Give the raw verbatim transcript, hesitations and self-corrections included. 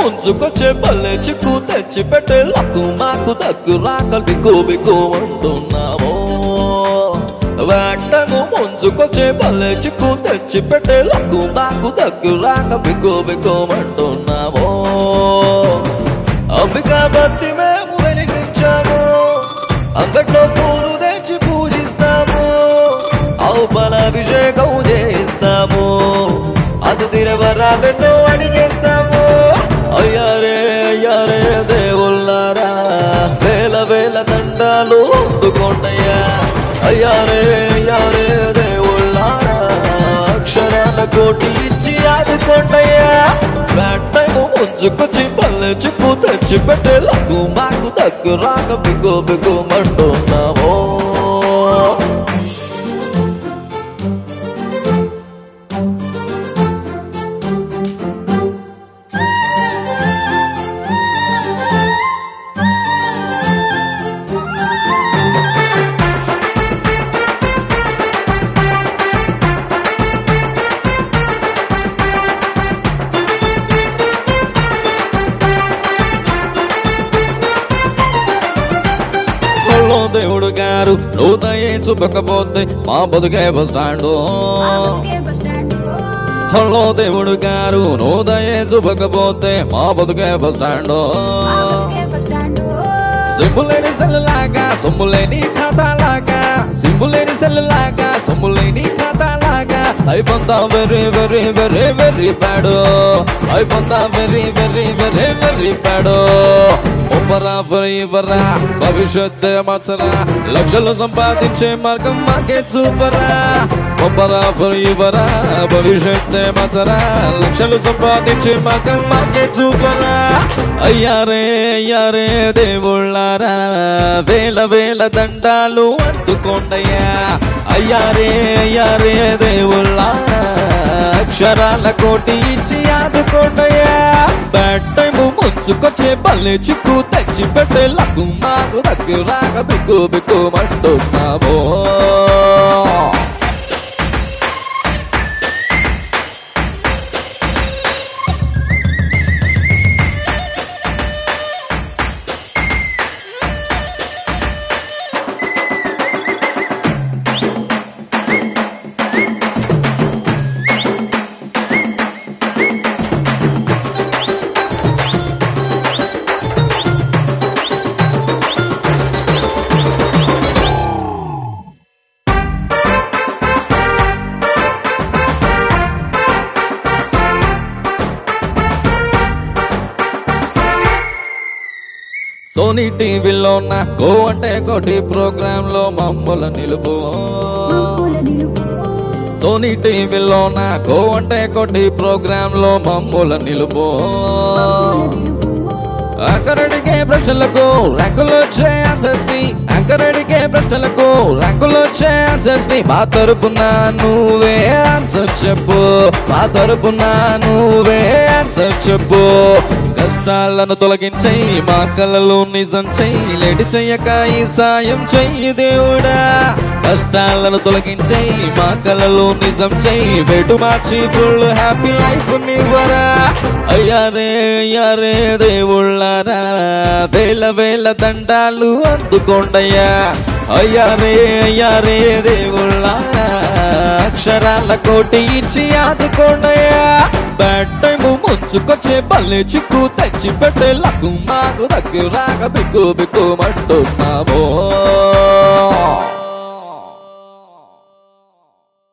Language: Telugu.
ముంచుకొచ్చే పల్లె చిక్కు తెచ్చి పెట్టే లక్కు మాకు దగ్గురాక బిక్కు బిక్కు అంటున్నామో వెంటను ముంచుకొచ్చే పల్లె చిక్కు తెచ్చి పెట్టే లక్కు మాకు దగ్గురాక బిక్కు బిక్కు అంటున్నామో అంబికా బత్తి మేము వెలిగించాము అంగట్లో పూలు తెచ్చి పూజిస్తాము ఆవు పాలాభిషేకం చేస్తాము అసు తిరవరాలెన్నో అడిగేస్తాము అయ్యారే అయ్యారే దేవుళ్ళారా వేల వేల దండాలు అందుకోండయ్యా అయ్యారే అయ్యారే దేవుళ్ళారా అక్షరాల కోటి ఇచ్చి ఆదుకోండయ్యా వెంటను ముంచుకొచ్చి పల్లె చిక్కు తెచ్చి పెట్టే లక్కు మాకు దగ్గురాక బిగ్గు బిగ్గు మంటున్నామో దేవుడు గారు నువ్వు దయే చూపకపోతే మా బతుకే బస్ స్టాండ్ హలో దేవుడు గారు నువ్వు దయే చూపకపోతే మా బతుకే బస్ స్టాండ్ సింపులేని సెల్లులాగా సొమ్ములేని ఖాతాలాగా సింపులేని సెల్లులాగా సొమ్ములేని ఖాతాలాగా అయిపోతా very very very very bad అయిపోతా very very very very bad ఒప్పరా ఇవ్వరా భవిష్యత్ మత్సరా లక్షలు సంపాదించే మార్గం మాకే చూపరా ఒప్పరా ఇవ్వరా భవిష్యత్ మత్సరా లక్షలు సంపాదించే మార్గం మాకే చూపరా అయ్యారే అయ్యారే దేవుళ్ళారా వేల వేల దండాలు అందుకోండయ్యా అయ్యారే అయ్యారే దేవుళ్ళారా అక్షరాల కోటి ఇచ్చి ఆదుకోండయ్యా బ్యాడ్ టైము ముంచుకొచ్చే పల్లె చిక్కు తెచ్చి పెట్టే లక్కు మాకు దగ్గురాక బిక్కు బిక్కు మంటున్నామో సోనీ టీవీలో నా గో అంటే కోటి ప్రోగ్రామ్ లో మమ్ముల నిలుపు సోనీ టీవీలో నా గో అంటే కోటి ప్రోగ్రామ్ లో మమ్ముల నిలుపు అంకరడికే ప్రశ్నలకు ర్యాంకులు వచ్చే ఆన్సర్స్ ని అంకరడికే ప్రశ్నలకు ర్యాంకులు వచ్చే ఆన్సర్స్ ని మా తరపున నువ్వే ఆన్సర్ చెప్పు మా తరపున నువ్వే ఆన్సర్ చెప్పు కష్టాలను తొలగించై మా కలలు నిజం చెయ్యి లేటి చెయ్యక ఈ సాయం చెయ్యి దేవుడా కష్టాలను తొలగించై మా కలలు నిజం చెయ్యి వెటు మార్చి ఫుల్ హ్యాపీ లైఫ్ నివ్వరా అయ్యారే అయ్యారే దేవుళ్ళారా వేల వేల దండాలు అందుకోండయ్యా అయ్యారే అయ్యారే దేవుళ్ళారా అక్షరాల కోటి ఇచ్చి ఆదుకోండయ్యా బ్యాడ్ టైము ముంచుకొచ్చే పల్లె చిక్కు తెచ్చి పెట్టే లక్కు మాకు దగ్గురాక బిక్కు బిక్కు మంటున్నామో